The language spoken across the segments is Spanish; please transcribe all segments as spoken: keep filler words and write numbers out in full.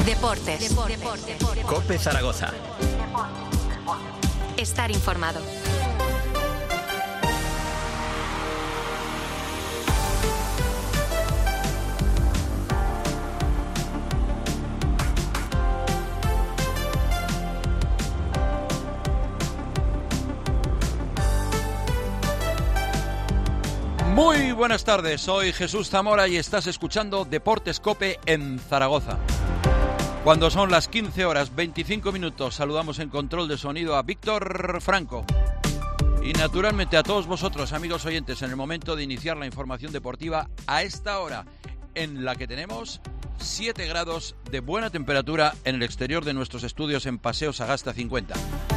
Deportes. Deportes. COPE Zaragoza. Estar informado. Muy buenas tardes, soy Jesús Zamora y estás escuchando Deportes COPE en Zaragoza. Cuando son las quince horas veinticinco minutos, saludamos en control de sonido a Víctor Franco. Y naturalmente a todos vosotros, amigos oyentes, en el momento de iniciar la información deportiva a esta hora, en la que tenemos siete grados de buena temperatura en el exterior de nuestros estudios en Paseo Sagasta cincuenta.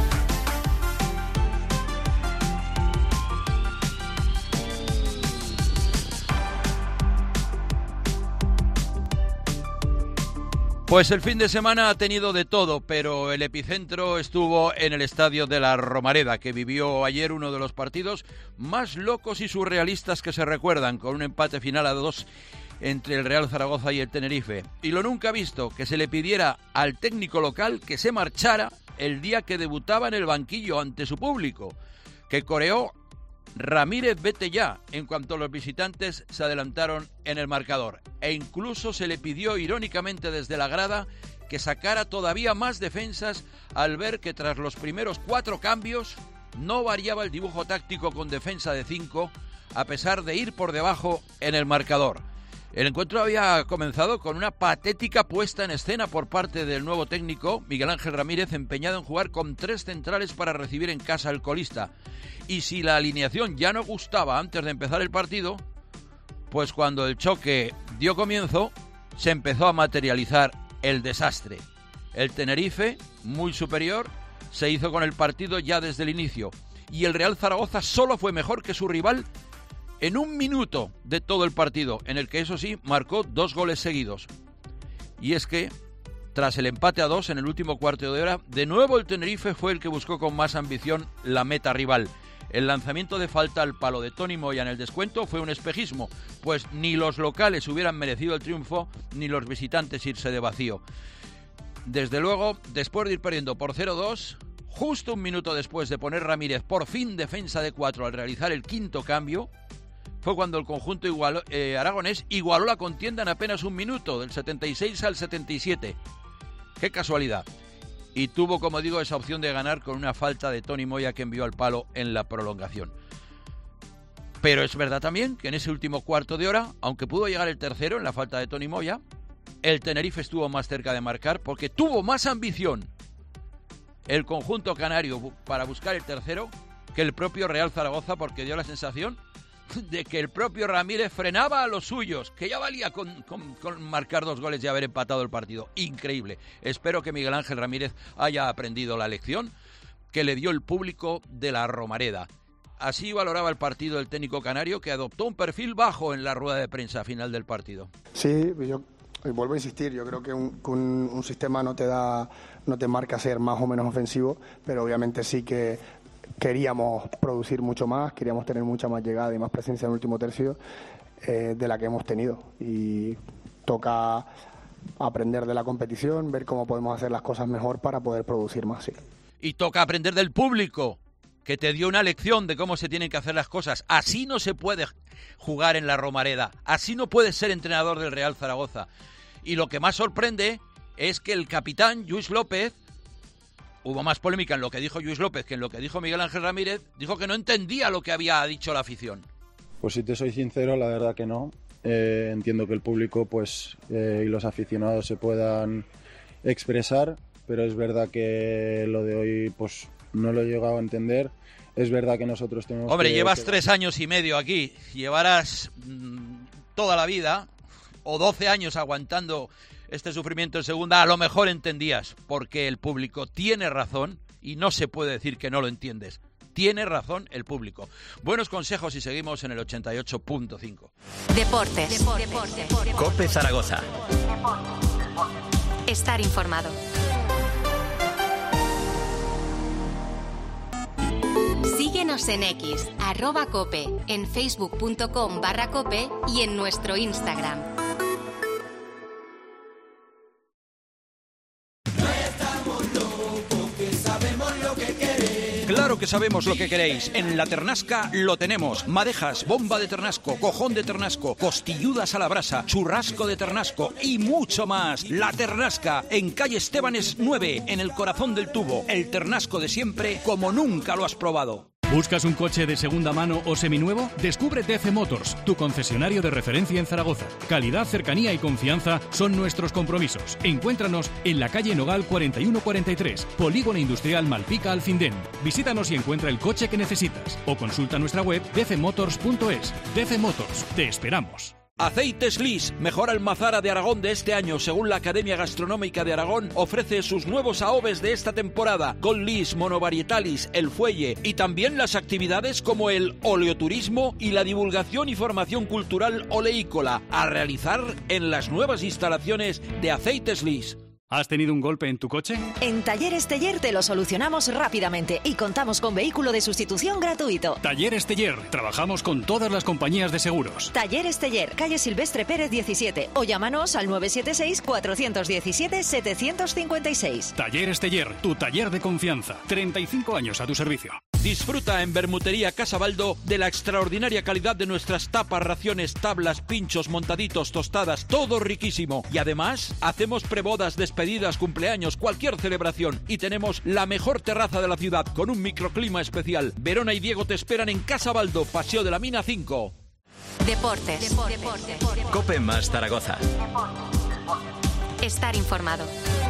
Pues el fin de semana ha tenido de todo, pero el epicentro estuvo en el estadio de la Romareda, que vivió ayer uno de los partidos más locos y surrealistas que se recuerdan, con un empate final a dos entre el Real Zaragoza y el Tenerife. Y lo nunca visto, que se le pidiera al técnico local que se marchara el día que debutaba en el banquillo ante su público, que coreó Ramírez, vete ya, en cuanto los visitantes se adelantaron en el marcador. E incluso se le pidió irónicamente desde la grada que sacara todavía más defensas al ver que tras los primeros cuatro cambios no variaba el dibujo táctico con defensa de cinco, a pesar de ir por debajo en el marcador. El encuentro había comenzado con una patética puesta en escena por parte del nuevo técnico, Miguel Ángel Ramírez, empeñado en jugar con tres centrales para recibir en casa al colista. Y si la alineación ya no gustaba antes de empezar el partido, pues cuando el choque dio comienzo, se empezó a materializar el desastre. El Tenerife, muy superior, se hizo con el partido ya desde el inicio. Y el Real Zaragoza solo fue mejor que su rival en un minuto de todo el partido, en el que eso sí, marcó dos goles seguidos. Y es que, tras el empate a dos en el último cuarto de hora, de nuevo el Tenerife fue el que buscó con más ambición la meta rival. El lanzamiento de falta al palo de Tony Moya en el descuento fue un espejismo, pues ni los locales hubieran merecido el triunfo, ni los visitantes irse de vacío. Desde luego, después de ir perdiendo por cero dos, justo un minuto después de poner Ramírez por fin defensa de cuatro al realizar el quinto cambio, fue cuando el conjunto igualó, eh, aragonés igualó la contienda en apenas un minuto, del setenta y seis al setenta y siete. ¡Qué casualidad! Y tuvo, como digo, esa opción de ganar con una falta de Tony Moya que envió al palo en la prolongación. Pero es verdad también que en ese último cuarto de hora, aunque pudo llegar el tercero en la falta de Tony Moya, el Tenerife estuvo más cerca de marcar porque tuvo más ambición el conjunto canario para buscar el tercero que el propio Real Zaragoza, porque dio la sensación de que el propio Ramírez frenaba a los suyos, que ya valía con, con, con marcar dos goles y haber empatado el partido. Increíble. Espero que Miguel Ángel Ramírez haya aprendido la lección que le dio el público de la Romareda. Así valoraba el partido el técnico canario, que adoptó un perfil bajo en la rueda de prensa final del partido. Sí, yo vuelvo a insistir, yo creo que un, que un, un sistema no te da, no te marca ser más o menos ofensivo, pero obviamente sí que queríamos producir mucho más, queríamos tener mucha más llegada y más presencia en el último tercio eh, de la que hemos tenido. Y toca aprender de la competición, ver cómo podemos hacer las cosas mejor para poder producir más. Sí. Y toca aprender del público, que te dio una lección de cómo se tienen que hacer las cosas. Así no se puede jugar en la Romareda, así no puedes ser entrenador del Real Zaragoza. Y lo que más sorprende es que el capitán, Lluís López, hubo más polémica en lo que dijo Lluís López que en lo que dijo Miguel Ángel Ramírez, dijo que no entendía lo que había dicho la afición. Pues si te soy sincero, la verdad que no. Eh, entiendo que el público pues eh, y los aficionados se puedan expresar, pero es verdad que lo de hoy pues no lo he llegado a entender. Es verdad que nosotros tenemos... Hombre, que, llevas que... tres años y medio aquí, llevarás mmm, toda la vida o doce años aguantando este sufrimiento en segunda, a lo mejor entendías, porque el público tiene razón y no se puede decir que no lo entiendes. Tiene razón el público. Buenos consejos y seguimos en el ochenta y ocho punto cinco. Deportes. Deportes. Deportes. COPE Zaragoza. Estar informado. Síguenos en X, arroba cope, en facebook punto com barra cope y en nuestro Instagram. Claro que sabemos lo que queréis. En La Ternasca lo tenemos. Madejas, bomba de ternasco, cojón de ternasco, costilludas a la brasa, churrasco de ternasco y mucho más. La Ternasca, en calle Estebanes nueve, en el corazón del tubo. El ternasco de siempre, como nunca lo has probado. ¿Buscas un coche de segunda mano o seminuevo? Descubre D C Motors, tu concesionario de referencia en Zaragoza. Calidad, cercanía y confianza son nuestros compromisos. Encuéntranos en la calle Nogal cuarenta y uno cuarenta y tres, Polígono Industrial Malpica Alfindén. Visítanos y encuentra el coche que necesitas. O consulta nuestra web d c motors punto es. D C Motors, te esperamos. Aceites Lis, mejor almazara de Aragón de este año, según la Academia Gastronómica de Aragón, ofrece sus nuevos aoves de esta temporada, con Lis, monovarietalis, el fuelle y también las actividades como el oleoturismo y la divulgación y formación cultural oleícola, a realizar en las nuevas instalaciones de Aceites Lis. ¿Has tenido un golpe en tu coche? En Talleres Teller te lo solucionamos rápidamente y contamos con vehículo de sustitución gratuito. Talleres Teller. Trabajamos con todas las compañías de seguros. Talleres Teller, calle Silvestre Pérez diecisiete o llámanos al nueve siete seis, cuatro uno siete, siete cinco seis. Talleres Teller, tu taller de confianza. treinta y cinco años a tu servicio. Disfruta en Bermutería Casabaldo de la extraordinaria calidad de nuestras tapas, raciones, tablas, pinchos, montaditos, tostadas, todo riquísimo. Y además, hacemos prebodas, despedidas, cumpleaños, cualquier celebración. Y tenemos la mejor terraza de la ciudad con un microclima especial. Verona y Diego te esperan en Casabaldo, Paseo de la Mina cinco. Deportes. Deportes. Deportes. Cope más Zaragoza. Estar informado.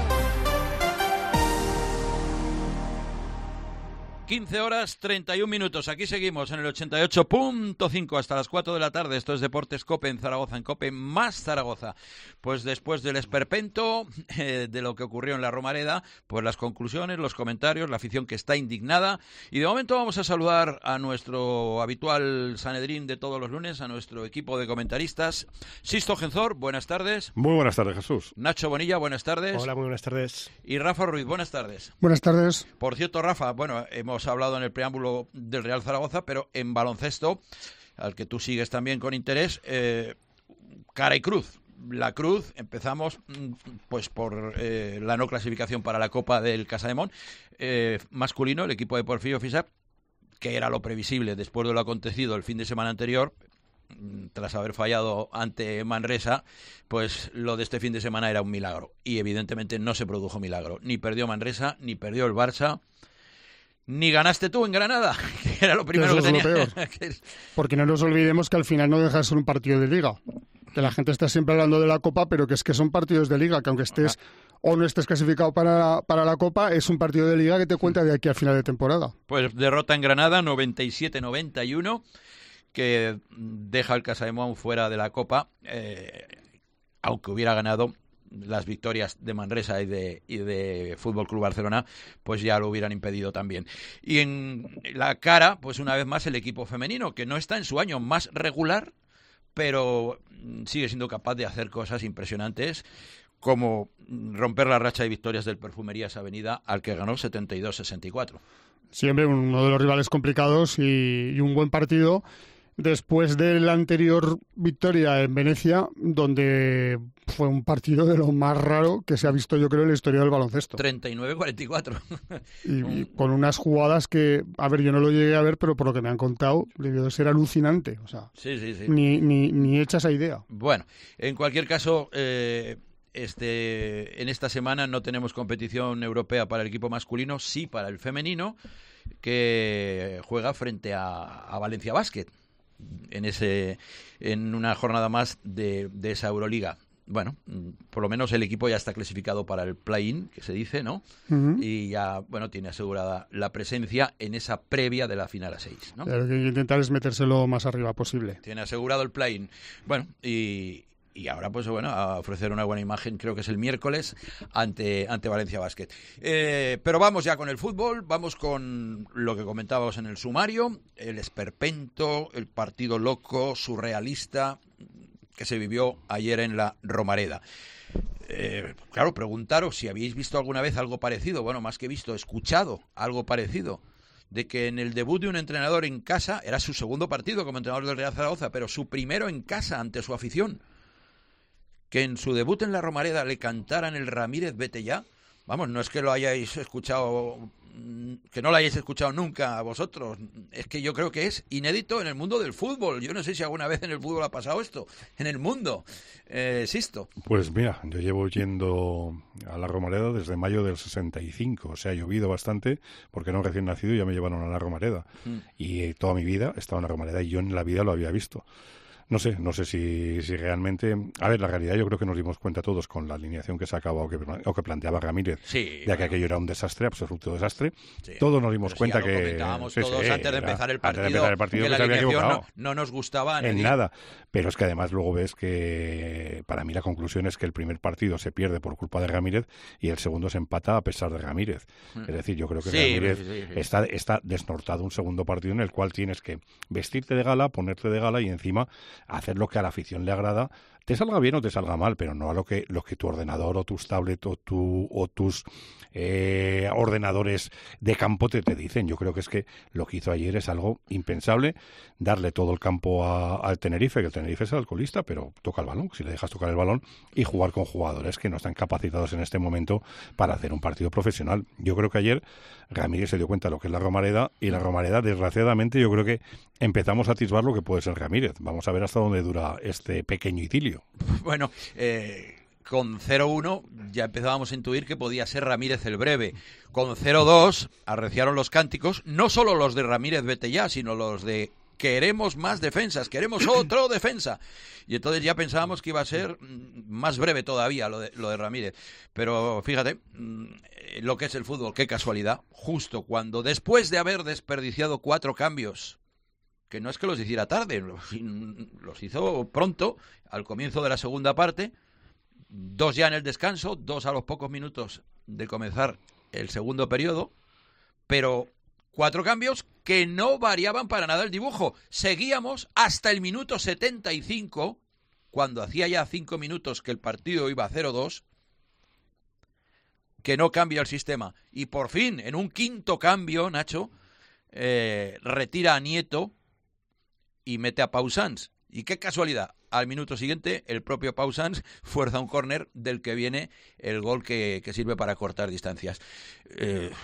quince horas treinta y un minutos. Aquí seguimos en el ochenta y ocho punto cinco hasta las cuatro de la tarde. Esto es Deportes Cope en Zaragoza, en Cope más Zaragoza. Pues después del esperpento eh, de lo que ocurrió en la Romareda, pues las conclusiones, los comentarios, la afición que está indignada. Y de momento vamos a saludar a nuestro habitual Sanedrín de todos los lunes, a nuestro equipo de comentaristas. Sisto Genzor, buenas tardes. Muy buenas tardes, Jesús. Nacho Bonilla, buenas tardes. Hola, muy buenas tardes. Y Rafa Ruiz, buenas tardes. Buenas tardes. Por cierto, Rafa, bueno, hemos hablado en el preámbulo del Real Zaragoza, pero en baloncesto, al que tú sigues también con interés, eh, cara y cruz. La cruz, empezamos pues por eh, la no clasificación para la Copa del Casademón, eh, masculino, el equipo de Porfirio Fisac, que era lo previsible después de lo acontecido el fin de semana anterior, tras haber fallado ante Manresa, pues lo de este fin de semana era un milagro. Y evidentemente no se produjo milagro. Ni perdió Manresa, ni perdió el Barça, ni ganaste tú en Granada, que era lo primero Eso que es tenía. lo peor. Porque no nos olvidemos que al final no deja de ser un partido de liga. Que la gente está siempre hablando de la Copa, pero que es que son partidos de liga, que aunque estés o no estés clasificado para, para la Copa, es un partido de liga que te cuenta de aquí a final de temporada. Pues derrota en Granada, noventa y siete noventa y uno, que deja al Casademón fuera de la Copa, eh, aunque hubiera ganado. Las victorias de Manresa y de, y de Fútbol Club Barcelona pues ya lo hubieran impedido también. Y en la cara, pues una vez más el equipo femenino, que no está en su año más regular, pero sigue siendo capaz de hacer cosas impresionantes, como romper la racha de victorias del Perfumerías Avenida, al que ganó setenta y dos sesenta y cuatro. Siempre uno de los rivales complicados y, y un buen partido. Después de la anterior victoria en Venecia, donde fue un partido de lo más raro que se ha visto, yo creo, en la historia del baloncesto. treinta y nueve cuarenta y cuatro. Y, y con unas jugadas que, a ver, yo no lo llegué a ver, pero por lo que me han contado, debió de ser alucinante. O sea, sí, sí, sí. Ni, ni, ni hecha esa idea. Bueno, en cualquier caso, eh, este, en esta semana no tenemos competición europea para el equipo masculino, sí para el femenino, que juega frente a, a Valencia Basket. En ese en una jornada más de, de esa Euroliga. Bueno, por lo menos el equipo ya está clasificado para el play-in, que se dice, ¿no? Uh-huh. Y ya, bueno, tiene asegurada la presencia en esa previa de la final a seis, ¿no? Lo que hay que intentar es meterse lo más arriba posible. Tiene asegurado el play-in. Bueno, y... Y ahora, pues bueno, a ofrecer una buena imagen, creo que es el miércoles, ante, ante Valencia Basket. Eh, pero vamos ya con el fútbol, vamos con lo que comentábamos en el sumario, el esperpento, el partido loco, surrealista, que se vivió ayer en la Romareda. Eh, claro, preguntaros si habéis visto alguna vez algo parecido, bueno, más que visto, escuchado algo parecido, de que en el debut de un entrenador en casa, era su segundo partido como entrenador del Real Zaragoza, pero su primero en casa ante su afición, que en su debut en la Romareda le cantaran el Ramírez vete ya, Vamos, no es que lo hayáis escuchado, que no lo hayáis escuchado nunca a vosotros, es que yo creo que es inédito en el mundo del fútbol. Yo no sé si alguna vez en el fútbol ha pasado esto, en el mundo, eh, Sisto. Pues mira, yo llevo yendo a la Romareda desde mayo del sesenta y cinco, o sea, ha llovido bastante, porque era un recién nacido y ya me llevaron a la Romareda, mm. y eh, toda mi vida estaba en la Romareda y yo en la vida lo había visto. No sé, no sé si, si realmente... A ver, la realidad yo creo que nos dimos cuenta todos con la alineación que sacaba o que, o que planteaba Ramírez, sí, de bueno. que aquello era un desastre, absoluto desastre. Sí. Todos nos dimos Pero cuenta si ya lo que... comentábamos sí, todos sí, antes de era, empezar el partido, antes de empezar el partido que la que se había alineación equivocado. no, no nos gustaba en ni... nada. Pero es que además luego ves que para mí la conclusión es que el primer partido se pierde por culpa de Ramírez y el segundo se empata a pesar de Ramírez. Mm. Es decir, yo creo que sí, Ramírez sí, sí, sí. Está, está desnortado un segundo partido en el cual tienes que vestirte de gala, ponerte de gala y encima hacer lo que a la afición le agrada, te salga bien o te salga mal, pero no a lo que, lo que tu ordenador o tus tablets o, tu, o tus eh, ordenadores de campo te, te dicen. Yo creo que es que lo que hizo ayer es algo impensable, darle todo el campo a, al Tenerife, que el Tenerife es alcoholista, pero toca el balón, si le dejas tocar el balón, y jugar con jugadores que no están capacitados en este momento para hacer un partido profesional. Yo creo que ayer Ramírez se dio cuenta de lo que es la Romareda, y la Romareda, desgraciadamente, yo creo que empezamos a atisbar lo que puede ser Ramírez. Vamos a ver hasta dónde dura este pequeño idilio. Bueno, eh, con cero uno ya empezábamos a intuir que podía ser Ramírez el breve. Con cero dos arreciaron los cánticos, no solo los de Ramírez vete ya, sino los de queremos más defensas, queremos otro defensa. Y entonces ya pensábamos que iba a ser más breve todavía lo de, lo de Ramírez. Pero fíjate, lo que es el fútbol, qué casualidad. Justo cuando, después de haber desperdiciado cuatro cambios, que no es que los hiciera tarde, los hizo pronto, al comienzo de la segunda parte, dos ya en el descanso, dos a los pocos minutos de comenzar el segundo periodo, pero cuatro cambios que no variaban para nada el dibujo. Seguíamos hasta el minuto setenta y cinco, cuando hacía ya cinco minutos que el partido iba a cero dos, que no cambia el sistema. Y por fin, en un quinto cambio, Nacho, eh, retira a Nieto y mete a Pau Sanz. Y qué casualidad, al minuto siguiente el propio Pau Sanz fuerza un córner del que viene el gol que, que sirve para cortar distancias. Eh,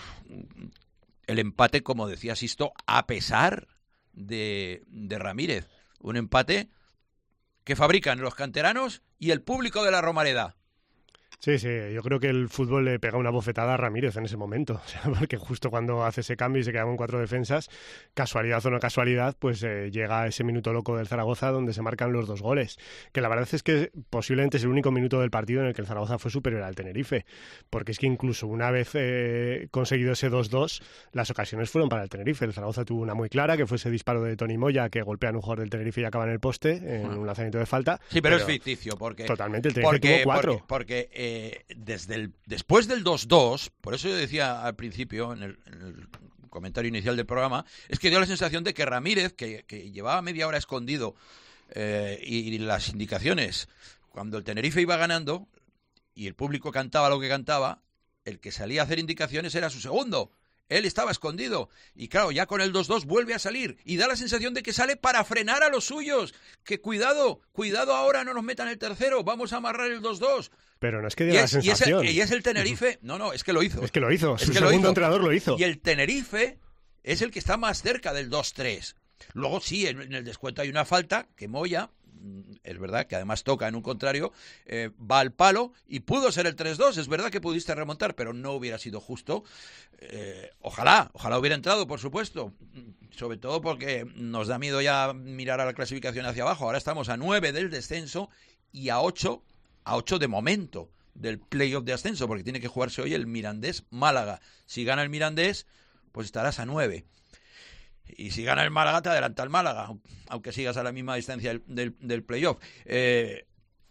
el empate, como decía Sisto, a pesar de, de Ramírez. Un empate que fabrican los canteranos y el público de la Romareda. Sí, sí, yo creo que el fútbol le pega una bofetada a Ramírez en ese momento, o sea, porque justo cuando hace ese cambio y se queda con cuatro defensas, casualidad o no casualidad, pues eh, llega ese minuto loco del Zaragoza donde se marcan los dos goles, que la verdad es que posiblemente es el único minuto del partido en el que el Zaragoza fue superior al Tenerife, porque es que incluso una vez eh, conseguido ese dos dos, las ocasiones fueron para el Tenerife. El Zaragoza tuvo una muy clara, que fue ese disparo de Tony Moya que golpea a un jugador del Tenerife y acaba en el poste, en un lanzamiento de falta. Sí, pero, pero es ficticio, porque... Totalmente, el Tenerife porque, tuvo cuatro. Porque... porque eh, Eh, desde el, después del dos dos, por eso yo decía al principio, en el, en el comentario inicial del programa, es que dio la sensación de que Ramírez, que, que llevaba media hora escondido, eh, y, y las indicaciones, cuando el Tenerife iba ganando y el público cantaba lo que cantaba, el que salía a hacer indicaciones era su segundo. Él estaba escondido y claro, ya con el dos dos vuelve a salir y da la sensación de que sale para frenar a los suyos, que cuidado, cuidado ahora no nos metan el tercero, vamos a amarrar el dos dos. Pero no es que dé la es, sensación. Y es, el, y es el Tenerife, no, no, es que lo hizo. Es que lo hizo, es su que segundo lo hizo. entrenador lo hizo. Y el Tenerife es el que está más cerca del dos tres. Luego sí, en, en el descuento hay una falta que Moya, es verdad que además toca en un contrario, eh, va al palo y pudo ser el tres dos, es verdad que pudiste remontar, pero no hubiera sido justo. Eh, ojalá, ojalá hubiera entrado, por supuesto, sobre todo porque nos da miedo ya mirar a la clasificación hacia abajo. Ahora estamos a nueve del descenso y a ocho, a ocho de momento del playoff de ascenso, porque tiene que jugarse hoy el Mirandés-Málaga. Si gana el Mirandés, pues estarás a nueve. Y si gana el Málaga, te adelanta el Málaga, aunque sigas a la misma distancia del, del, del playoff. Eh,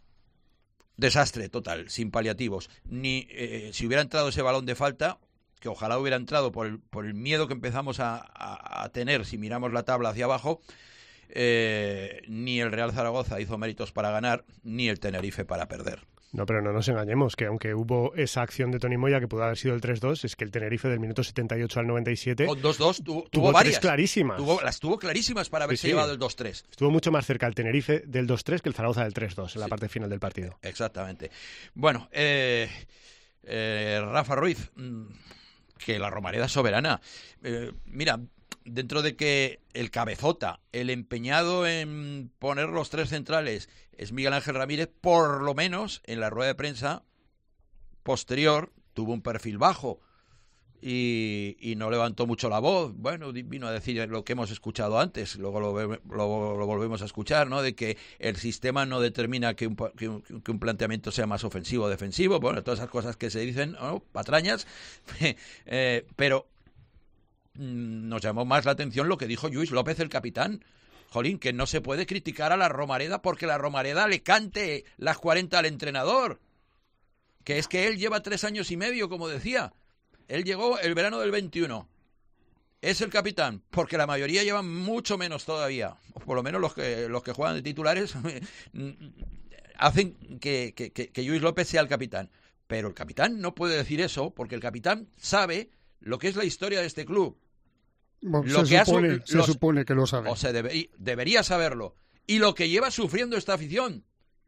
desastre total, sin paliativos. Ni eh, si hubiera entrado ese balón de falta, que ojalá hubiera entrado por el, por el miedo que empezamos a, a, a tener si miramos la tabla hacia abajo, eh, ni el Real Zaragoza hizo méritos para ganar, ni el Tenerife para perder. No, pero no nos engañemos, que aunque hubo esa acción de Tony Moya que pudo haber sido el tres dos, es que el Tenerife del minuto setenta y ocho al noventa y siete... Con dos dos tuvo, tuvo, tuvo varias. Tres clarísimas. Tuvo, las tuvo clarísimas para haberse sí, sí. llevado el dos tres. Estuvo mucho más cerca el Tenerife del dos tres que el Zaragoza del tres dos en sí. La parte final del partido. Exactamente. Bueno, eh, eh, Rafa Ruiz, que la Romareda es soberana. Eh, mira, dentro de que el cabezota, el empeñado en poner los tres centrales es Miguel Ángel Ramírez, por lo menos en la rueda de prensa posterior tuvo un perfil bajo y, y no levantó mucho la voz. Bueno, vino a decir lo que hemos escuchado antes, luego lo, lo, lo volvemos a escuchar, ¿no? De que el sistema no determina que un, que un, que un planteamiento sea más ofensivo o defensivo. Bueno, todas esas cosas que se dicen, ¿no? Patrañas, eh, pero nos llamó más la atención lo que dijo Lluís López, el capitán. Jolín, que no se puede criticar a la Romareda porque la Romareda le cante las cuarenta al entrenador. Que es que él lleva tres años y medio, como decía. Él llegó el verano del veintiuno. Es el capitán, porque la mayoría llevan mucho menos todavía. O por lo menos los que los que juegan de titulares hacen que, que, que, que Lluís López sea el capitán. Pero el capitán no puede decir eso, porque el capitán sabe lo que es la historia de este club. Bueno, lo se, que supone, ha, se los, supone que lo sabe. O se debe, debería saberlo. Y lo que lleva sufriendo esta afición.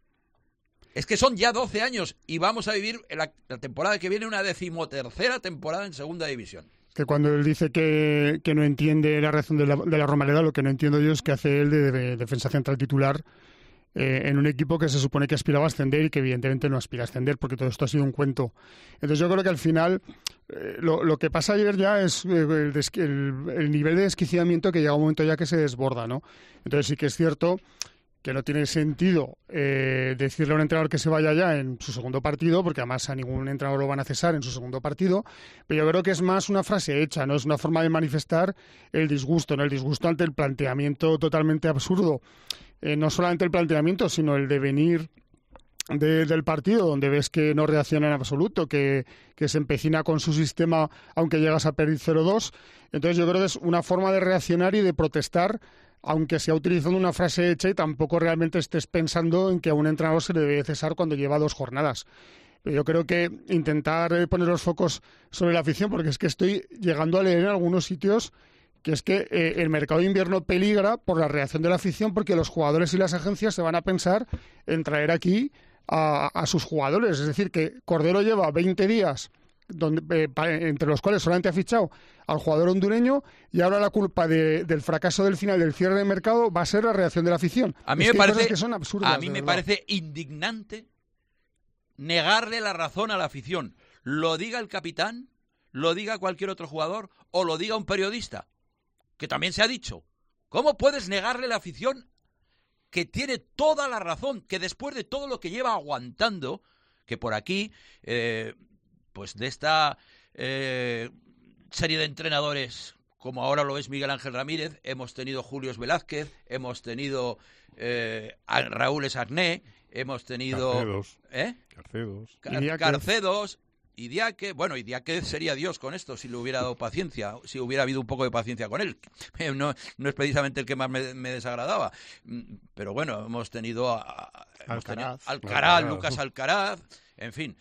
Es que son ya doce años y vamos a vivir la, la temporada que viene una decimotercera temporada en segunda división. Que cuando él dice que, que no entiende la reacción de la, de la Romareda, lo que no entiendo yo es que hace él de, de defensa central titular eh, en un equipo que se supone que aspiraba a ascender y que evidentemente no aspira a ascender, porque todo esto ha sido un cuento. Entonces yo creo que al final eh, lo, lo que pasa ayer ya es eh, el, el, el nivel de desquiciamiento, que llega un momento ya que se desborda, ¿no? Entonces sí que es cierto que no tiene sentido eh, decirle a un entrenador que se vaya ya en su segundo partido, porque además a ningún entrenador lo van a cesar en su segundo partido, pero yo creo que es más una frase hecha, no es una forma de manifestar el disgusto, ¿no? El disgusto ante el planteamiento totalmente absurdo, eh, no solamente el planteamiento, sino el devenir de, del partido, donde ves que no reacciona en absoluto, que, que se empecina con su sistema aunque llegas a perder cero dos. Entonces yo creo que es una forma de reaccionar y de protestar, aunque sea utilizando una frase hecha y tampoco realmente estés pensando en que a un entrenador se le debe cesar cuando lleva dos jornadas. Pero yo creo que intentar poner los focos sobre la afición, porque es que estoy llegando a leer en algunos sitios que es que eh, el mercado de invierno peligra por la reacción de la afición, porque los jugadores y las agencias se van a pensar en traer aquí a, a sus jugadores. Es decir, que Cordero lleva veinte días donde, eh, entre los cuales solamente ha fichado al jugador hondureño, y ahora la culpa de, del fracaso del final del cierre de mercado va a ser la reacción de la afición. A mí es me parece que son absurdas, a mí me parece indignante negarle la razón a la afición. Lo diga el capitán, lo diga cualquier otro jugador o lo diga un periodista, que también se ha dicho. ¿Cómo puedes negarle a la afición que tiene toda la razón, que después de todo lo que lleva aguantando, que por aquí eh, pues de esta eh, serie de entrenadores, como ahora lo es Miguel Ángel Ramírez, hemos tenido Julios Velázquez, hemos tenido eh, a Raúl Esagné, hemos tenido Carcedos, ¿eh? Carcedos, Car Carcedos, Idiáquez. Bueno, Idiáquez sería Dios con esto, si le hubiera dado paciencia, si hubiera habido un poco de paciencia con él. No, no es precisamente el que más me, me desagradaba. Pero bueno, hemos tenido a, a hemos Alcaraz, tenido Alcaraz, Alcaraz, Lucas Alcaraz, en fin.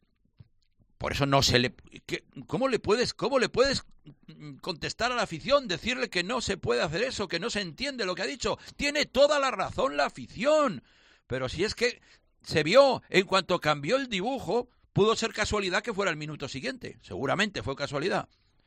Por eso no se le... ¿qué, ¿Cómo le puedes cómo le puedes contestar a la afición? Decirle que no se puede hacer eso, que no se entiende lo que ha dicho. Tiene toda la razón la afición. Pero si es que se vio, en cuanto cambió el dibujo, pudo ser casualidad que fuera el minuto siguiente. Seguramente fue casualidad.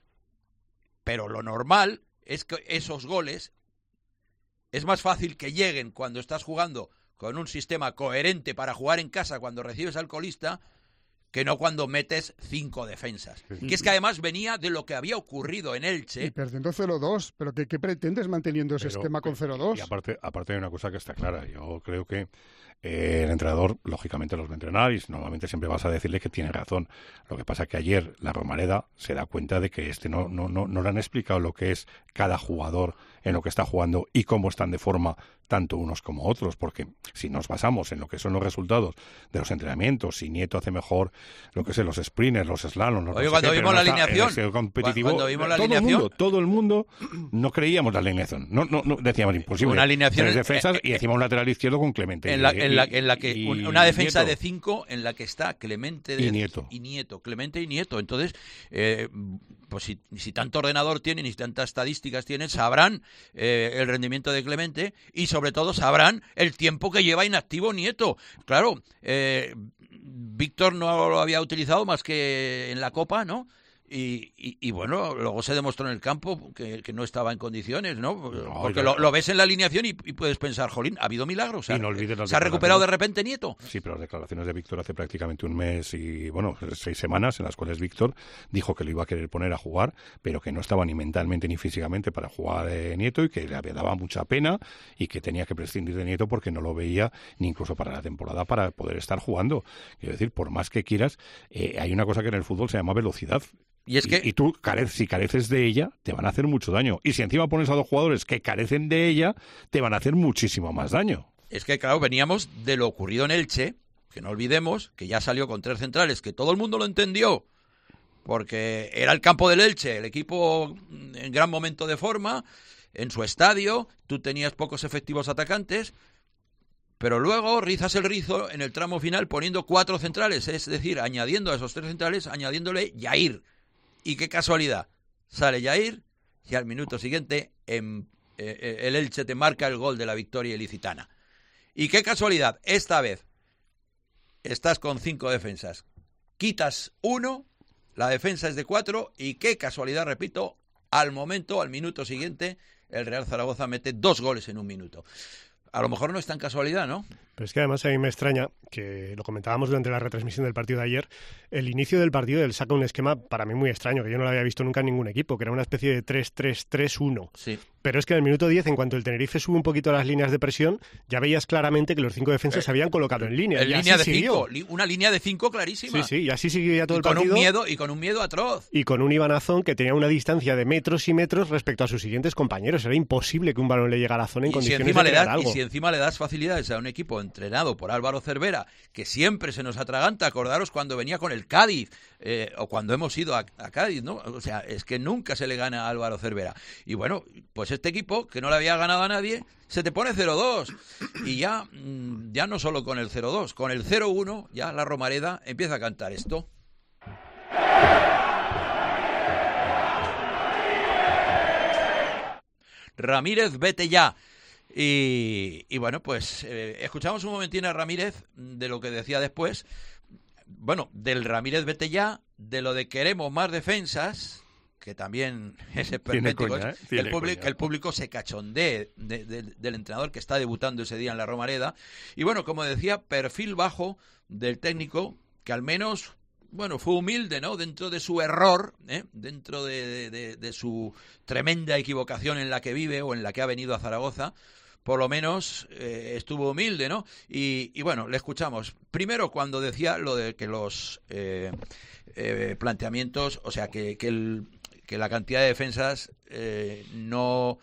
Pero lo normal es que esos goles es más fácil que lleguen cuando estás jugando con un sistema coherente para jugar en casa cuando recibes al colista, que no cuando metes cinco defensas. Sí. Que es que además venía de lo que había ocurrido en Elche. Y perdiendo cero dos, pero ¿qué, qué pretendes manteniendo ese pero, esquema con cero dos? Y aparte, aparte hay una cosa que está clara. Yo creo que eh, el entrenador, lógicamente, los va a entrenar y normalmente siempre vas a decirle que tiene razón. Lo que pasa es que ayer la Romareda se da cuenta de que este no, no, no, no le han explicado lo que es cada jugador en lo que está jugando y cómo están de forma tanto unos como otros, porque si nos basamos en lo que son los resultados de los entrenamientos, si Nieto hace mejor lo que sé, los sprinters, los slaloms, los Oye, no cuando sé qué, vimos no la está, alineación, competitivo, cuando vimos la todo alineación, el mundo, todo el mundo no creíamos la alineación, no, no, no decíamos imposible. Una alineación tres defensas eh, y encima un lateral izquierdo con Clemente. En la, y, en la, en la que y, una defensa Nieto. de cinco en la que está Clemente de, y Nieto. y Nieto, Clemente y Nieto. Entonces, eh, pues si, si tanto ordenador tienen y si tantas estadísticas tienen, sabrán eh, el rendimiento de Clemente y sobre todo sabrán el tiempo que lleva inactivo Nieto. Claro, eh, Víctor no lo había utilizado más que en la Copa, ¿no? Y, y, y bueno, luego se demostró en el campo que, que no estaba en condiciones, ¿no? No, Porque ya, lo, lo ves en la alineación y, y puedes pensar, jolín, ha habido milagros. Y no olvides las ¿Se ha recuperado de repente Nieto? Sí, pero las declaraciones de Víctor hace prácticamente un mes y, bueno, seis semanas en las cuales Víctor dijo que lo iba a querer poner a jugar, pero que no estaba ni mentalmente ni físicamente para jugar eh, Nieto y que le daba mucha pena y que tenía que prescindir de Nieto porque no lo veía ni incluso para la temporada para poder estar jugando. Quiero decir, por más que quieras, eh, hay una cosa que en el fútbol se llama velocidad. Y es que y, y tú, care, si careces de ella, te van a hacer mucho daño. Y si encima pones a dos jugadores que carecen de ella, te van a hacer muchísimo más daño. Es que, claro, veníamos de lo ocurrido en Elche, que no olvidemos que ya salió con tres centrales, que todo el mundo lo entendió, porque era el campo del Elche, el equipo en gran momento de forma, en su estadio, tú tenías pocos efectivos atacantes, pero luego rizas el rizo en el tramo final poniendo cuatro centrales, es decir, añadiendo a esos tres centrales, añadiéndole Yair. Y qué casualidad, sale Yair y al minuto siguiente en, eh, el Elche te marca el gol de la victoria ilicitana. Y qué casualidad, esta vez estás con cinco defensas, quitas uno, la defensa es de cuatro y qué casualidad, repito, al momento, al minuto siguiente, el Real Zaragoza mete dos goles en un minuto. A lo mejor no es tan casualidad, ¿no? Pero es que además a mí me extraña, que lo comentábamos durante la retransmisión del partido de ayer, el inicio del partido él saca un esquema para mí muy extraño, que yo no lo había visto nunca en ningún equipo, que era una especie de tres tres tres uno. Sí. Pero es que en el minuto diez, en cuanto el Tenerife sube un poquito las líneas de presión, ya veías claramente que los cinco defensas se habían colocado en línea. En y línea así de siguió. cinco, una línea de cinco clarísima. Sí, sí, y así siguió ya todo y el con partido. Un miedo, y con un miedo atroz. Y con un Iván Azón que tenía una distancia de metros y metros respecto a sus siguientes compañeros. Era imposible que un balón le llegara a la zona en y condiciones si encima de le das, crear algo. Y si encima le das facilidades a un equipo entrenado por Álvaro Cervera, que siempre se nos atraganta, acordaros cuando venía con el Cádiz, eh, o cuando hemos ido a, a Cádiz, ¿no? O sea, es que nunca se le gana a Álvaro Cervera. Y bueno, pues este equipo, que no le había ganado a nadie, se te pone cero dos. Y ya, ya no solo con el cero dos, con el cero uno, ya la Romareda empieza a cantar esto. Ramírez, vete ya. Y, y bueno, pues eh, escuchamos un momentín a Ramírez de lo que decía después. Bueno, del Ramírez vete ya, de lo de queremos más defensas, que también es esperpéntico, ¿eh? que, el público, que el público se cachondee de, de, del entrenador que está debutando ese día en la Romareda. Y bueno, como decía, perfil bajo del técnico, que al menos, bueno, fue humilde, ¿no? Dentro de su error, ¿eh? Dentro de, de, de su tremenda equivocación en la que vive o en la que ha venido a Zaragoza, por lo menos eh, estuvo humilde, ¿no? Y, y bueno, le escuchamos. Primero cuando decía lo de que los eh, eh, planteamientos, o sea, que, que, el, que la cantidad de defensas eh, no,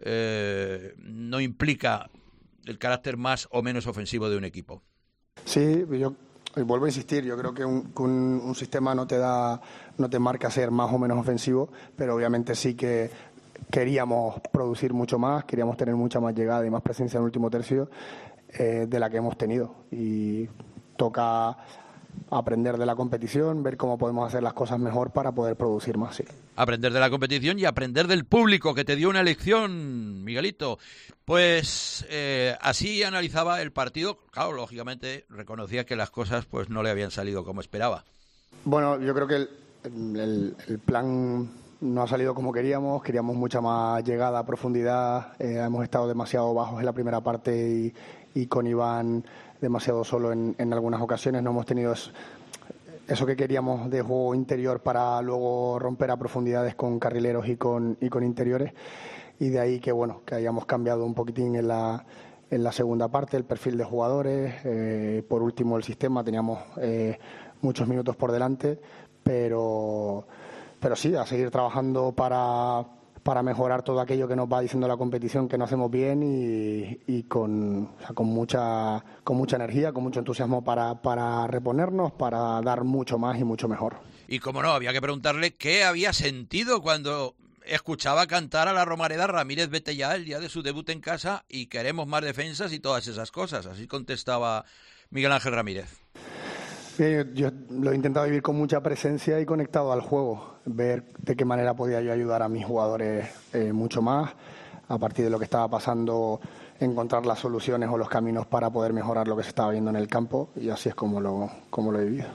eh, no implica el carácter más o menos ofensivo de un equipo. Sí, yo vuelvo a insistir, yo creo que un, que un, un sistema no te da, no te marca ser más o menos ofensivo, pero obviamente sí que queríamos producir mucho más, queríamos tener mucha más llegada y más presencia en el último tercio eh, de la que hemos tenido. Y toca aprender de la competición, ver cómo podemos hacer las cosas mejor para poder producir más, sí. Aprender de la competición y aprender del público que te dio una elección, Miguelito. Pues eh, así analizaba el partido. Claro, lógicamente reconocía que las cosas pues no le habían salido como esperaba. Bueno, yo creo que el, el, el plan no ha salido como queríamos, queríamos mucha más llegada a profundidad, eh, hemos estado demasiado bajos en la primera parte y, y con Iván demasiado solo en, en algunas ocasiones, no hemos tenido eso, eso que queríamos de juego interior para luego romper a profundidades con carrileros y con, y con interiores, y de ahí que bueno, que hayamos cambiado un poquitín en la, en la segunda parte el perfil de jugadores, eh, por último el sistema, teníamos eh, muchos minutos por delante, pero... Pero sí, a seguir trabajando para, para mejorar todo aquello que nos va diciendo la competición que no hacemos bien y, y con, o sea, con, mucha, con mucha energía, con mucho entusiasmo para, para reponernos, para dar mucho más y mucho mejor. Y como no, había que preguntarle qué había sentido cuando escuchaba cantar a la Romareda Ramírez vete ya el día de su debut en casa y queremos más defensas y todas esas cosas. Así contestaba Miguel Ángel Ramírez. Bien, yo, yo lo he intentado vivir con mucha presencia y conectado al juego, ver de qué manera podía yo ayudar a mis jugadores eh, mucho más, a partir de lo que estaba pasando encontrar las soluciones o los caminos para poder mejorar lo que se estaba viendo en el campo, y así es como lo, como lo he vivido.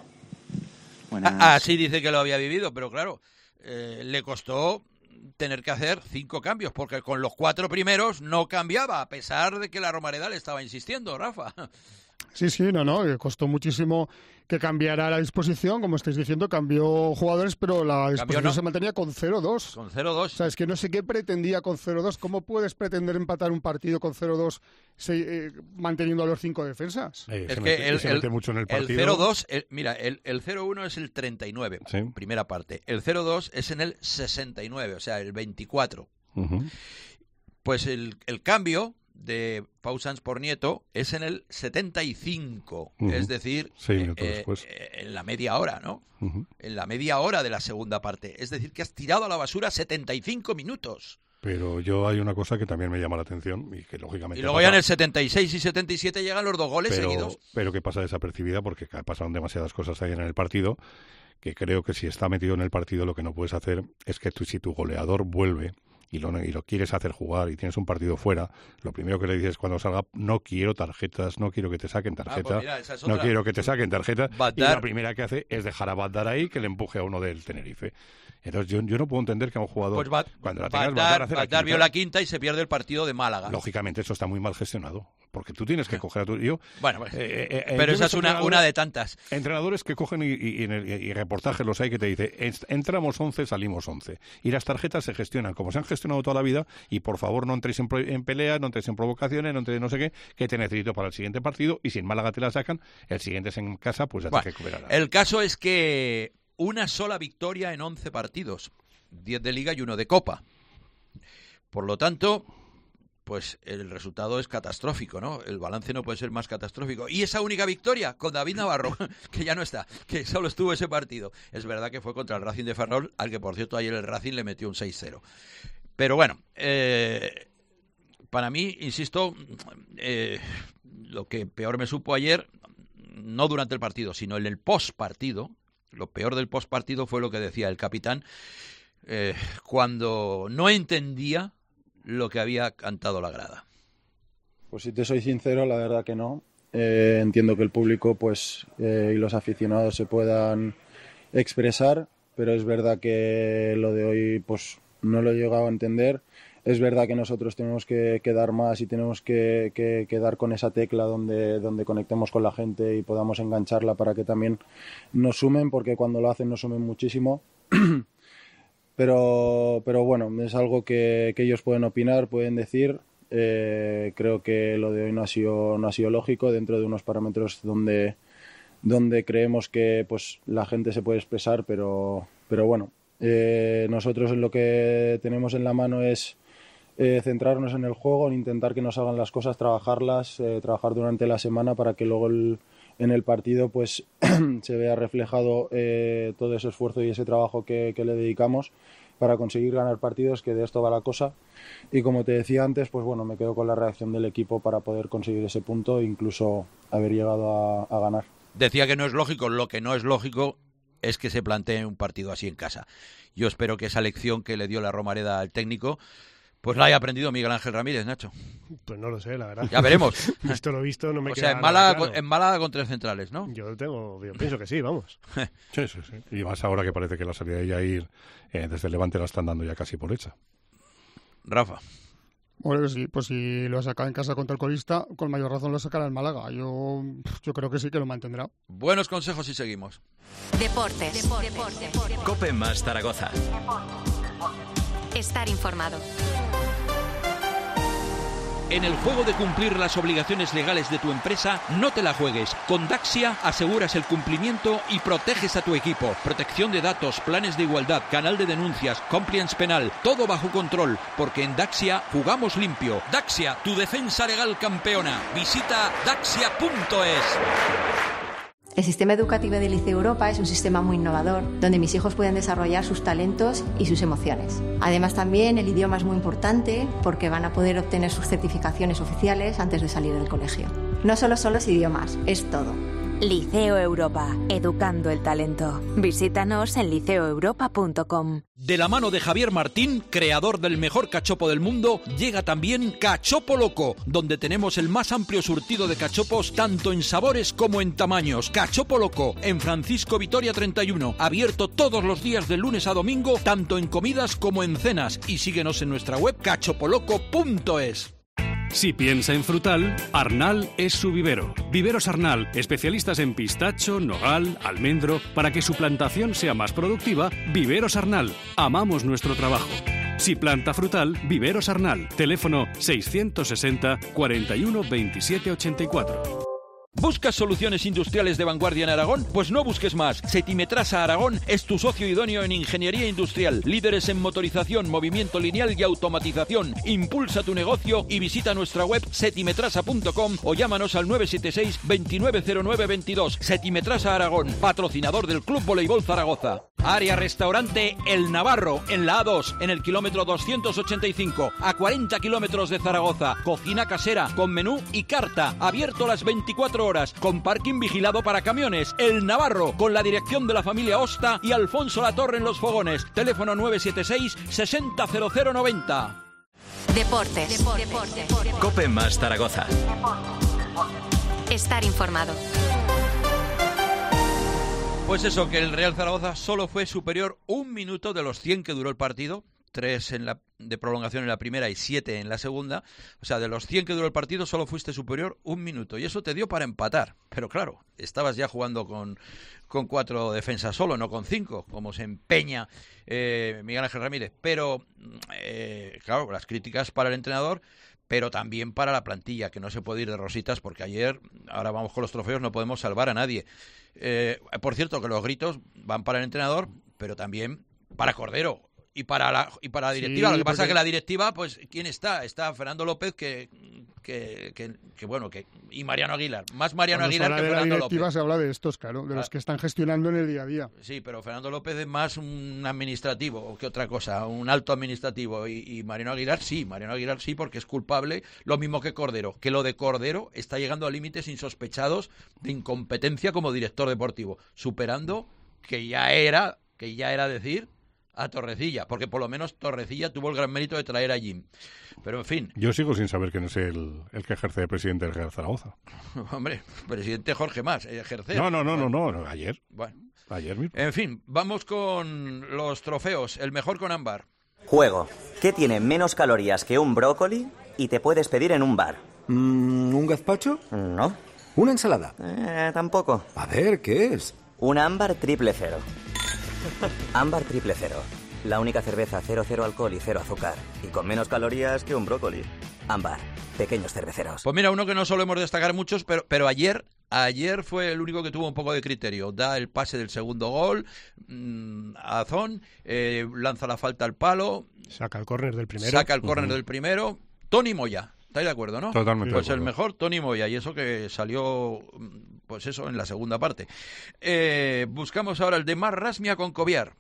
Ah, así dice que lo había vivido, pero claro, eh, le costó tener que hacer cinco cambios, porque con los cuatro primeros no cambiaba, a pesar de que la Romareda le estaba insistiendo, Rafa. Sí, sí, no, no, costó muchísimo que cambiara la disposición, como estáis diciendo, cambió jugadores, pero la disposición no. se mantenía con cero dos. Con cero dos. O sea, es que no sé qué pretendía con cero dos. ¿Cómo puedes pretender empatar un partido con cero dos eh, manteniendo a los cinco defensas? Eh, es se que mete, el, se mete mucho en el partido. El cero dos, el, mira, el, el cero uno es el treinta y nueve, sí. Primera parte. El cero dos es en el sesenta y nueve, o sea, el veinticuatro. Uh-huh. Pues el, el cambio de Pau Sanz por Nieto es en el setenta y cinco, uh-huh. Es decir, sí, eh, eh, en la media hora, ¿no? Uh-huh. En la media hora de la segunda parte. Es decir, que has tirado a la basura setenta y cinco minutos. Pero yo hay una cosa que también me llama la atención y que lógicamente... Y luego pasa, ya en el setenta y seis y setenta y siete llegan los dos goles pero, seguidos. Pero que pasa desapercibida porque pasaron demasiadas cosas ahí en el partido, que creo que si está metido en el partido lo que no puedes hacer es que tú, si tu goleador vuelve y lo, y lo quieres hacer jugar y tienes un partido fuera, lo primero que le dices cuando salga, no quiero tarjetas, no quiero que te saquen tarjeta, ah, pues mira, es no quiero que te saquen tarjeta, y la primera que hace es dejar a Badar ahí que le empuje a uno del Tenerife. Entonces yo, yo no puedo entender que a un jugador, pues va, cuando la tengas Badar, hace Badar vio la quinta y se pierde el partido de Málaga. Lógicamente eso está muy mal gestionado, porque tú tienes que coger a tu... Yo, bueno, pues, eh, eh, pero esa es una, una de tantas. Entrenadores que cogen y, y, y, en el, y reportajes los hay que te dice, entramos once, salimos once. Y las tarjetas se gestionan como se han gestionado toda la vida, y por favor no entréis en, en peleas, no entréis en provocaciones, no entréis no sé qué, que te necesito para el siguiente partido, y si en Málaga te la sacan, el siguiente es en casa, pues ya bueno, tienes que recuperar. El caso es que una sola victoria en once partidos, diez de Liga y uno de Copa. Por lo tanto, pues el resultado es catastrófico, ¿no? El balance no puede ser más catastrófico. Y esa única victoria con David Navarro, que ya no está, que solo estuvo ese partido. Es verdad que fue contra el Racing de Ferrol, al que por cierto ayer el Racing le metió un seis cero. Pero bueno, eh, para mí, insisto, eh, lo que peor me supo ayer, no durante el partido, sino en el post-partido, lo peor del post-partido fue lo que decía el capitán, eh, cuando no entendía lo que había cantado la grada. Pues si te soy sincero, la verdad que no. Eh, entiendo que el público pues eh, y los aficionados se puedan expresar, pero es verdad que lo de hoy pues no lo he llegado a entender. Es verdad que nosotros tenemos que, que dar más y tenemos que, que, que dar con esa tecla donde, donde conectemos con la gente y podamos engancharla para que también nos sumen, porque cuando lo hacen nos sumen muchísimo. Pero, pero bueno, es algo que, que ellos pueden opinar, pueden decir. Eh, creo que lo de hoy no ha sido, no ha sido lógico dentro de unos parámetros donde, donde creemos que pues, la gente se puede expresar, pero, pero bueno, eh, nosotros lo que tenemos en la mano es eh, centrarnos en el juego, en intentar que nos salgan las cosas, trabajarlas, eh, trabajar durante la semana para que luego el, en el partido pues se vea reflejado eh, todo ese esfuerzo y ese trabajo que, que le dedicamos para conseguir ganar partidos, que de esto va la cosa. Y como te decía antes, pues bueno, me quedo con la reacción del equipo para poder conseguir ese punto e incluso haber llegado a, a ganar. Decía que no es lógico, lo que no es lógico es que se plantee un partido así en casa. Yo espero que esa lección que le dio la Romareda al técnico pues la haya aprendido Miguel Ángel Ramírez, Nacho. Pues no lo sé, la verdad. Ya veremos. Visto lo visto, no me o queda sea, en Málaga, claro. en Málaga con tres centrales, ¿no? Yo tengo, yo pienso que sí, vamos. Sí, sí, sí. Y más ahora que parece que la salida de Yair eh, desde el Levante la están dando ya casi por hecha. Rafa. Bueno, sí, pues si lo saca en casa contra el colista, con mayor razón lo sacará en Málaga. Yo, yo creo que sí que lo mantendrá. Buenos consejos y seguimos. Deportes. Deportes. Deportes. Cope más Zaragoza. Estar informado. En el juego de cumplir las obligaciones legales de tu empresa, no te la juegues. Con Daxia aseguras el cumplimiento y proteges a tu equipo. Protección de datos, planes de igualdad, canal de denuncias, compliance penal, todo bajo control, porque en Daxia jugamos limpio. Daxia, tu defensa legal campeona. Visita daxia punto es. El sistema educativo del Liceo Europa es un sistema muy innovador, donde mis hijos pueden desarrollar sus talentos y sus emociones. Además, también el idioma es muy importante porque van a poder obtener sus certificaciones oficiales antes de salir del colegio. No solo son los idiomas, es todo. Liceo Europa, educando el talento. Visítanos en liceo europa punto com. De la mano de Javier Martín, creador del mejor cachopo del mundo, llega también Cachopo Loco, donde tenemos el más amplio surtido de cachopos tanto en sabores como en tamaños. Cachopo Loco, en Francisco Vitoria treinta y uno, abierto todos los días de lunes a domingo, tanto en comidas como en cenas. Y síguenos en nuestra web cachopoloco punto es. Si piensa en frutal, Arnal es su vivero. Viveros Arnal, especialistas en pistacho, nogal, almendro. Para que su plantación sea más productiva, Viveros Arnal. Amamos nuestro trabajo. Si planta frutal, Viveros Arnal. Teléfono seiscientos sesenta, cuarenta y uno, veintisiete ochenta y cuatro. ¿Buscas soluciones industriales de vanguardia en Aragón? Pues no busques más. Setimetrasa Aragón es tu socio idóneo en ingeniería industrial. Líderes en motorización, movimiento lineal y automatización. Impulsa tu negocio y visita nuestra web setimetrasa punto com o llámanos al nueve siete seis, veintinueve cero nueve veintidós. Setimetrasa Aragón, patrocinador del Club Voleibol Zaragoza. Área Restaurante El Navarro, en la A dos, en el kilómetro doscientos ochenta y cinco, a cuarenta kilómetros de Zaragoza. Cocina casera, con menú y carta, abierto las veinticuatro horas, con parking vigilado para camiones. El Navarro, con la dirección de la familia Osta y Alfonso Latorre en los fogones. Teléfono nueve siete seis, sesenta cero cero noventa. Deportes. Deportes. Deportes. COPE más Zaragoza. Estar informado. Pues eso, que el Real Zaragoza solo fue superior un minuto de los cien que duró el partido, tres en la, de prolongación en la primera y siete en la segunda. O sea, de los cien que duró el partido solo fuiste superior un minuto y eso te dio para empatar. Pero claro, estabas ya jugando con, con cuatro defensas solo, no con cinco, como se empeña eh, Miguel Ángel Ramírez. Pero, eh, claro, las críticas para el entrenador, pero también para la plantilla, que no se puede ir de rositas porque ayer, ahora vamos con los trofeos, no podemos salvar a nadie. Eh, por cierto, que los gritos van para el entrenador, pero también para Cordero y para la y para la directiva. Sí, lo que pasa porque... es que la directiva, pues, ¿quién está? Está Fernando López, que que, que, que bueno, que y Mariano Aguilar. Más Mariano Cuando Aguilar que Fernando López. La directiva se habla de estos, claro, de ah. los que están gestionando en el día a día. Sí, pero Fernando López es más un administrativo que otra cosa, un alto administrativo. Y, y Mariano Aguilar sí, Mariano Aguilar sí, porque es culpable, lo mismo que Cordero. Que lo de Cordero está llegando a límites insospechados de incompetencia como director deportivo, superando que ya era, que ya era decir... a Torrecilla, porque por lo menos Torrecilla tuvo el gran mérito de traer a Jim. Pero en fin. Yo sigo sin saber quién es el, el que ejerce de presidente del Real Zaragoza. Hombre, presidente Jorge Mas, ejercer. No, no, no, bueno, no, no, ayer. Bueno. Ayer mismo. En fin, vamos con los trofeos. El mejor con ámbar. Juego. ¿Qué tiene menos calorías que un brócoli y te puedes pedir en un bar? Mm, ¿Un gazpacho? No. ¿Una ensalada? Eh, tampoco. A ver, ¿qué es? Un ámbar triple cero. Ámbar triple cero. La única cerveza cero cero alcohol y cero azúcar. Y con menos calorías que un brócoli. Ámbar. Pequeños cerveceros. Pues mira, uno que no solemos destacar muchos, pero, pero ayer, ayer fue el único que tuvo un poco de criterio. Da el pase del segundo gol, mmm, a Azón, eh, lanza la falta al palo. Saca el córner del primero. Saca el córner uh-huh. del primero. Tony Moya. ¿Estáis de acuerdo, no? Totalmente. Pues de acuerdo. El mejor, Tony Moya, y eso que salió, pues eso, en la segunda parte. Eh, buscamos ahora el de Mar Rasmia con Coviar.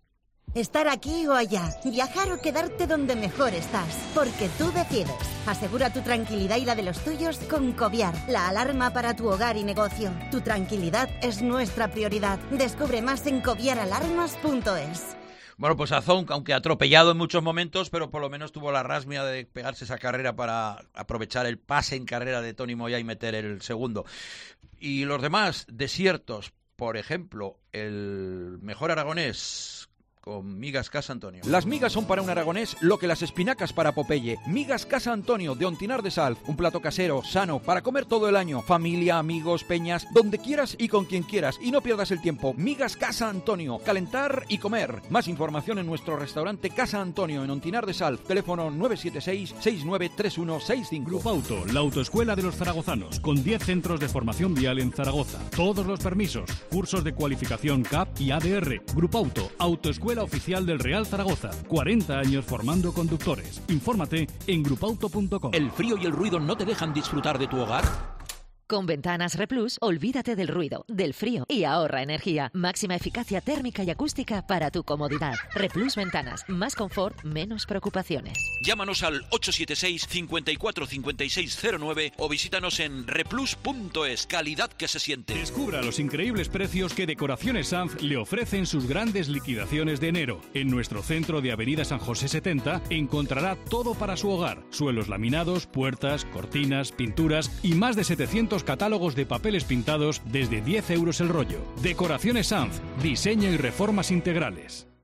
Estar aquí o allá, viajar o quedarte donde mejor estás, porque tú decides. Asegura tu tranquilidad y la de los tuyos con Coviar, la alarma para tu hogar y negocio. Tu tranquilidad es nuestra prioridad. Descubre más en coviar alarmas punto es. Bueno, pues Azón, aunque atropellado en muchos momentos, pero por lo menos tuvo la rasmia de pegarse esa carrera para aprovechar el pase en carrera de Tony Moya y meter el segundo. Y los demás, desiertos, por ejemplo, el mejor aragonés con Migas Casa Antonio. Las migas son para un aragonés lo que las espinacas para Popeye. Migas Casa Antonio, de Ontinar de Salv. Un plato casero, sano, para comer todo el año. Familia, amigos, peñas, donde quieras y con quien quieras. Y no pierdas el tiempo. Migas Casa Antonio. Calentar y comer. Más información en nuestro restaurante Casa Antonio, en Ontinar de Salv. Teléfono nueve siete seis, seis nueve tres uno seis cinco. Grupo Auto, la autoescuela de los zaragozanos. Con diez centros de formación vial en Zaragoza. Todos los permisos. Cursos de cualificación C A P y A D R. Grupo Auto, autoescuela oficial del Real Zaragoza. cuarenta años formando conductores. Infórmate en grupauto punto com. ¿El frío y el ruido no te dejan disfrutar de tu hogar? Con Ventanas Replus, olvídate del ruido, del frío y ahorra energía. Máxima eficacia térmica y acústica para tu comodidad. Replus Ventanas. Más confort, menos preocupaciones. Llámanos al ocho siete seis, cinco cuatro, cinco seis cero nueve o visítanos en replus punto es. Calidad que se siente. Descubra los increíbles precios que Decoraciones Sanz le ofrecen sus grandes liquidaciones de enero. En nuestro centro de Avenida San José setenta encontrará todo para su hogar. Suelos laminados, puertas, cortinas, pinturas y más de setecientos catálogos de papeles pintados desde diez euros el rollo. Decoraciones Sanz, diseño y reformas integrales.